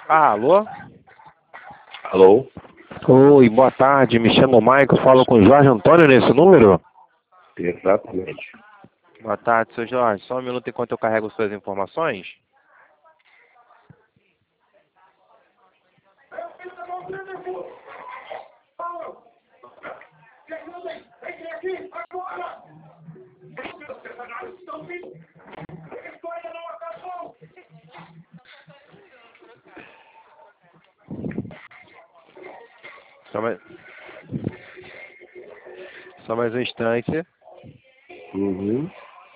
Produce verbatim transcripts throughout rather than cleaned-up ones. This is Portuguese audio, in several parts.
Ah, alô? Alô? Oi, boa tarde. Me chamo Maico. Falo com o Jorge Antônio nesse número? Exatamente. Boa tarde, seu Jorge. Só um minuto enquanto eu carrego suas informações. Só mais, Só mais um instante. Uhum.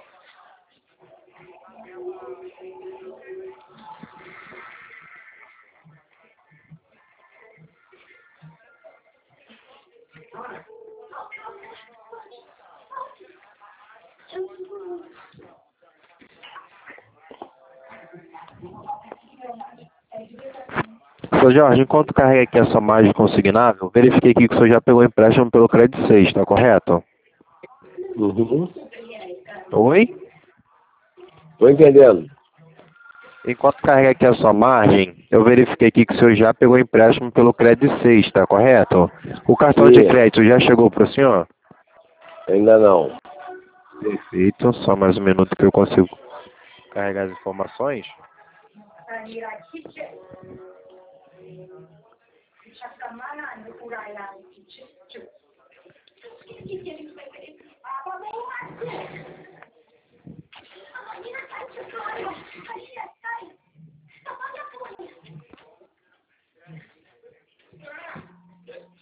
Seu Jorge, enquanto carrega aqui a sua margem consignável, verifiquei aqui que o senhor já pegou empréstimo pelo Crédito seis, está correto? Uhum. Oi? Tô entendendo. Enquanto carrega aqui a sua margem, eu verifiquei aqui que o senhor já pegou empréstimo pelo Crédito seis, está correto? O cartão de Sim, crédito já chegou para o senhor? ainda não. Perfeito. Só mais um minuto que eu consigo carregar as informações.